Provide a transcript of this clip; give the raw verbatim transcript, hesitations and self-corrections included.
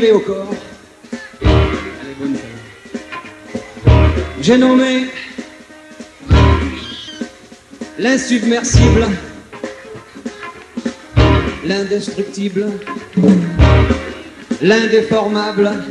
arrivé au corps. Elle est bonne, celle-là. J'ai nommé l'insubmersible, l'indestructible, l'indéformable,